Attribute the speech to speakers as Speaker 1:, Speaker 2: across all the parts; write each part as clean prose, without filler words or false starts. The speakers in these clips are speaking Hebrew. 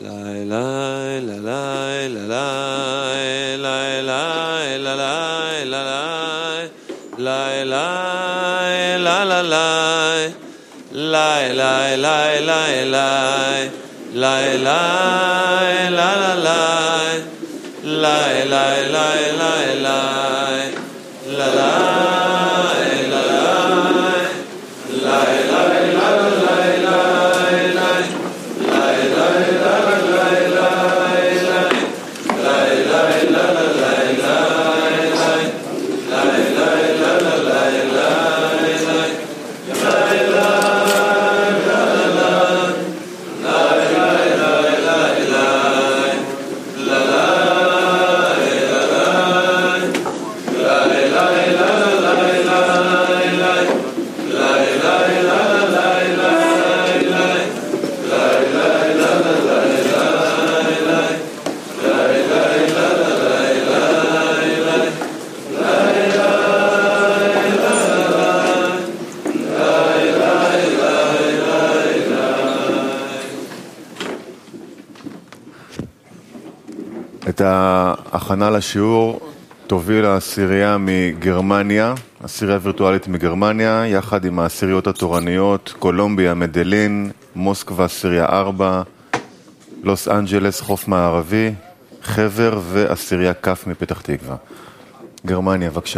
Speaker 1: את ההכנה לשיעור תוביל העשירייה מגרמניה, עשירייה וירטואלית מגרמניה, יחד עם העשיריות התורניות, קולומביה, מדלין, מוסקבה, עשירייה 4, לוס אנג'לס, חוף מערבי, חבר ועשירייה כף מפתח תקווה. גרמניה, בבקשה.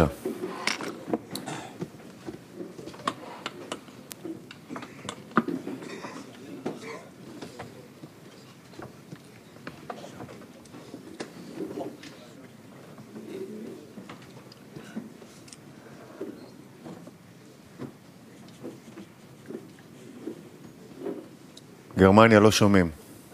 Speaker 1: גרמניה לא שומעים.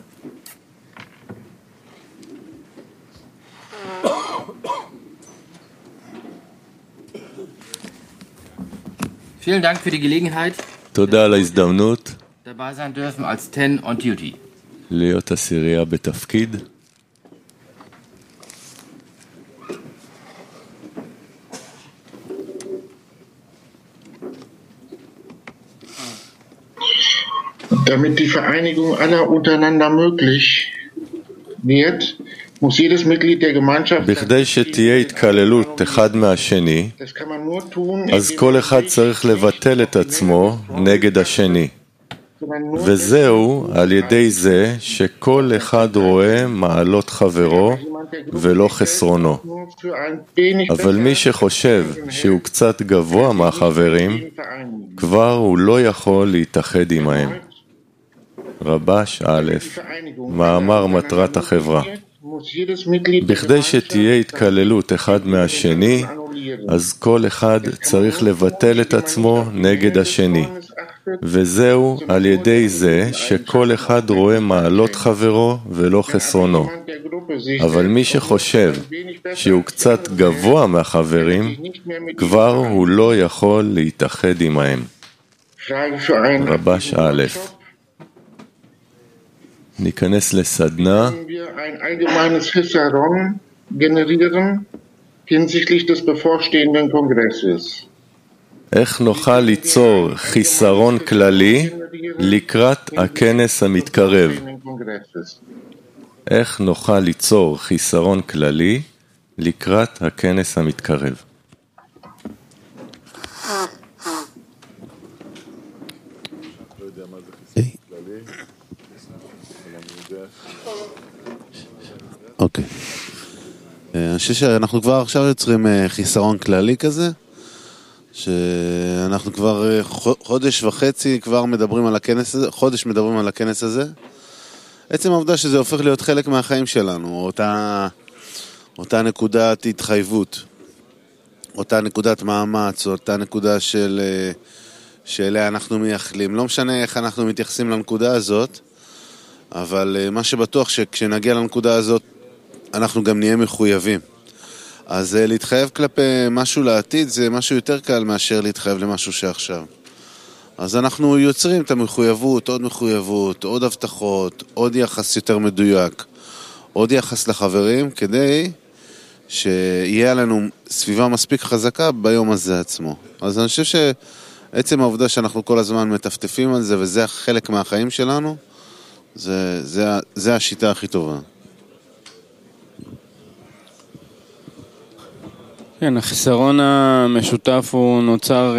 Speaker 2: Vielen Dank für die Gelegenheit.
Speaker 3: תודה על ההזדמנות.
Speaker 2: Dabei sein dürfen als 10 on duty.
Speaker 3: להיות עשירייה בתפקיד.
Speaker 4: Damit die Vereinigung aller untereinander möglich wird, muss jedes Mitglied der Gemeinschaft...
Speaker 3: בכדי שתהיה התקללות אחד מהשני, אז כל אחד צריך לבטל את עצמו נגד השני. וזהו על ידי זה שכל אחד רואה מעלות חברו ולא חסרונו. אבל מי שחושב שהוא קצת גבוה מהחברים, כבר הוא לא יכול להתאחד עמהם. רבש א', מאמר מטרת החברה. בכדי שתהיה התקללות אחד מהשני, אז כל אחד צריך לבטל את עצמו נגד השני. וזהו על ידי זה שכל אחד רואה מעלות חברו ולא חסרונו. אבל מי שחושב שהוא קצת גבוה מהחברים, כבר הוא לא יכול להתאחד עמהם. רבש א', ניכנס לסדנה. איך נוכל ליצור חיסרון כללי לקראת הכנס המתקרב? איך נוכל ליצור חיסרון כללי לקראת הכנס המתקרב?
Speaker 5: אוקיי. אני חושב שאנחנו כבר עכשיו יוצרים חיסרון כללי כזה, שאנחנו כבר חודש וחצי כבר מדברים על הכנס הזה, חודש מדברים על הכנס הזה. עצם העובדה שזה הופך להיות חלק מהחיים שלנו, אותה נקודת התחייבות, אותה נקודת מאמץ, אותה נקודה שאליה אנחנו מייחלים. לא משנה איך אנחנו מתייחסים לנקודה הזאת, אבל מה שבטוח שכשנגיע לנקודה הזאת, אנחנו גם נהיה מחויבים. אז להתחייב כלפי משהו לעתיד זה משהו יותר קל מאשר להתחייב למשהו שעכשיו. אז אנחנו יוצרים את המחויבות, עוד הבטחות, עוד יחס יותר מדויק, עוד יחס לחברים, כדי שיהיה לנו סביבה מספיק חזקה ביום הזה עצמו. אז אני חושב שעצם העובדה שאנחנו כל הזמן מטפטפים על זה, וזה חלק מהחיים שלנו, זה השיטה הכי טובה.
Speaker 6: כן, החיסרון המשותף הוא נוצר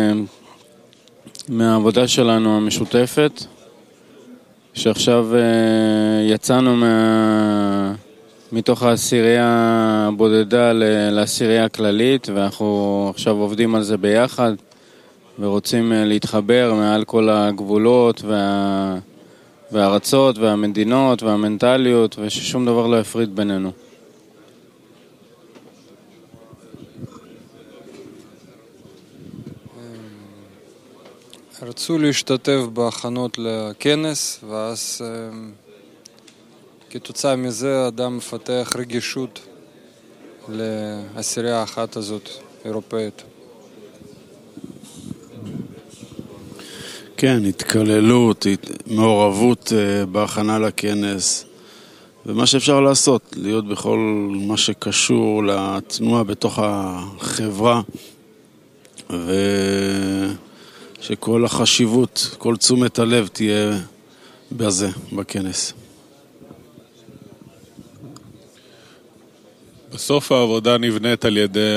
Speaker 6: מהעבודה שלנו המשותפת, שעכשיו יצאנו מתוך העשירייה הבודדה לעשירייה הכללית, ואנחנו עכשיו עובדים על זה ביחד, ורוצים להתחבר מעל כל הגבולות והארצות והמדינות והמנטליות, וששום דבר לא יפריד בינינו.
Speaker 7: רצו להשתתף בהכנות לכנס, ואז כתוצאה מזה אדם מפתח רגישות לעשירייה האחת הזאת, אירופאית.
Speaker 8: כן, התכללות, מעורבות בהכנה לכנס, ומה שאפשר לעשות, להיות בכל מה שקשור לתנועה בתוך החברה, שכל החשיבות, כל תשומת הלב תהיה בזה, בכנס.
Speaker 9: בסוף העבודה נבנית על ידי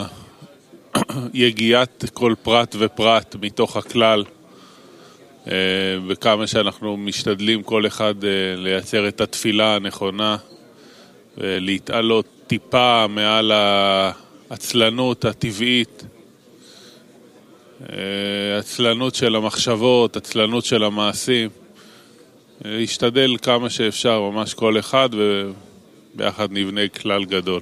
Speaker 9: יגיעת כל פרט ופרט מתוך הכלל, וכמה שאנחנו משתדלים כל אחד לייצר את התפילה הנכונה, להתעלות טיפה מעל העצלנות הטבעית, עצלנות של המחשבות, עצלנות של המעשים. להשתדל כמה שאפשר, ממש כל אחד, וביחד נבנה כלל גדול.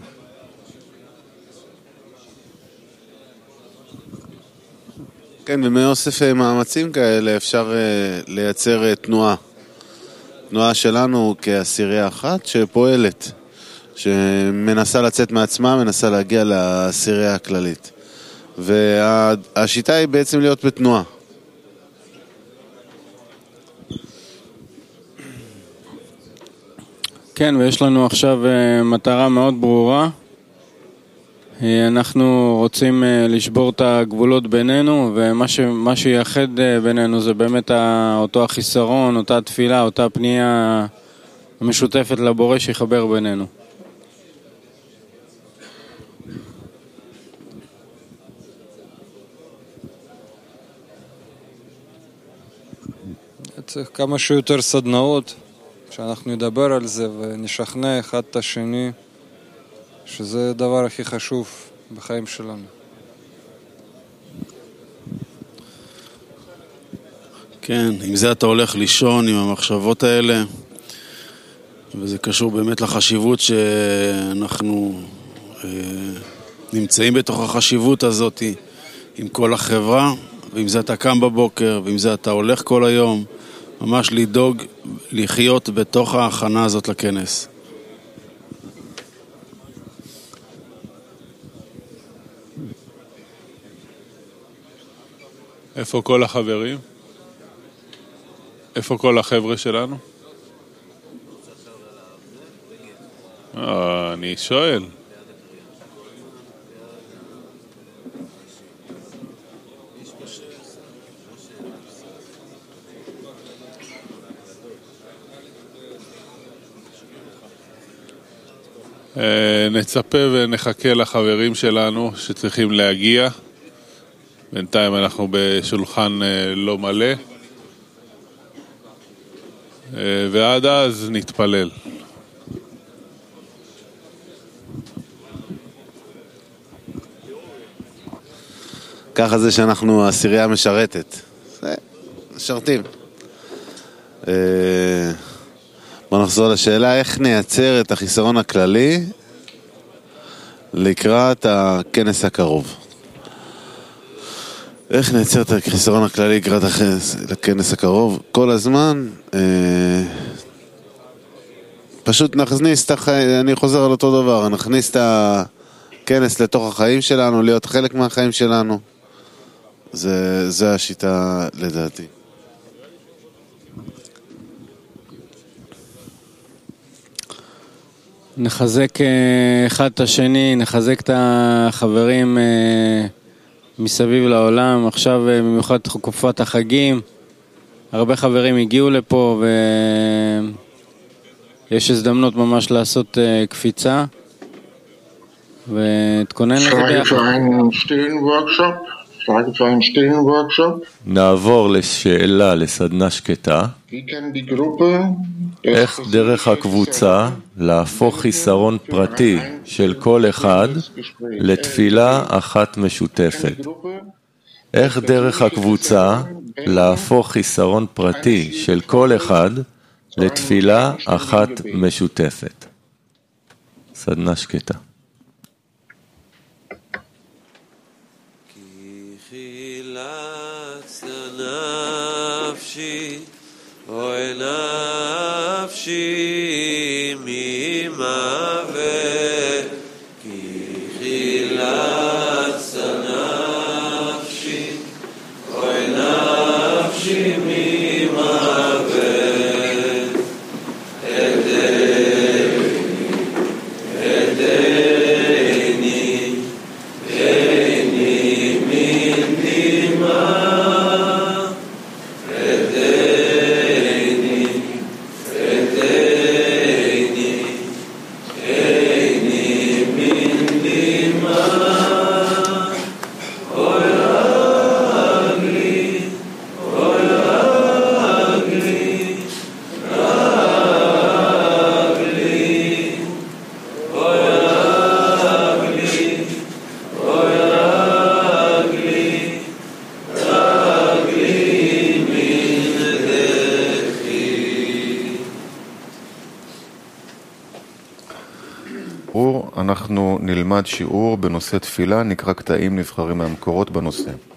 Speaker 5: כן, ומאוסף מאמצים כאלה אפשר לייצר תנועה. תנועה שלנו כעשירייה אחת שפועלת, שמנסה לצאת מעצמה, מנסה להגיע לעשירייה הכללית. והשיטה היא בעצם להיות בתנועה.
Speaker 6: כן, ויש לנו עכשיו מטרה מאוד ברורה. אנחנו רוצים לשבור את הגבולות בינינו, ומה שיחד בינינו זה באמת אותו החיסרון, אותה תפילה, אותה פנייה משותפת לבורא שיחבר בינינו.
Speaker 7: צריך כמה שיותר סדנאות, שאנחנו נדבר על זה ונשכנע אחד את השני, שזה הדבר הכי חשוב בחיים שלנו.
Speaker 8: כן, עם זה אתה הולך לישון, עם המחשבות האלה, וזה קשור באמת לחשיבות שאנחנו נמצאים בתוך החשיבות הזאת עם כל החברה, ועם זה אתה קם בבוקר, ועם זה אתה הולך כל היום, ממש לדאוג לחיות בתוך ההכנה הזאת לכנס.
Speaker 9: איפה כל החברים? איפה כל החבר'ה שלנו? אני שואל. נצפה ונחכה לחברים שלנו שצריכים להגיע. בינתיים אנחנו בשולחן לא מלא, ועד אז נתפלל.
Speaker 5: ככה זה שאנחנו עשירייה משרתת. משרתים. בוא נחזור לשאלה, איך נייצר את החיסרון הכללי לקראת הכנס הקרוב? איך נייצר את החיסרון הכללי לקראת הכנס הקרוב? כל הזמן פשוט נכניס אני חוזר על אותו דבר, נכניס את הכנס לתוך החיים שלנו, להיות חלק מהחיים שלנו. זה השיטה לדעתי.
Speaker 6: נחזק אחד את השני, נחזק את החברים מסביב לעולם, עכשיו במיוחד תקופת החגים, הרבה חברים הגיעו לפה ויש הזדמנות ממש לעשות קפיצה ותכונן לזה ביחד.
Speaker 3: נעבור לשאלה לסדנה שקטה. איך דרך הקבוצה להפוך חיסרון פרטי של כל אחד לתפילה אחת משותפת? איך דרך הקבוצה להפוך חיסרון פרטי של כל אחד לתפילה אחת משותפת? סדנה שקטה.
Speaker 10: אוי נפשי ממוות כי חילצת נפשי אוי נפשי ממוות
Speaker 1: אנחנו נלמד שיעור בנושא תפילה, נקרא קטעים נבחרים מהמקורות בנושא.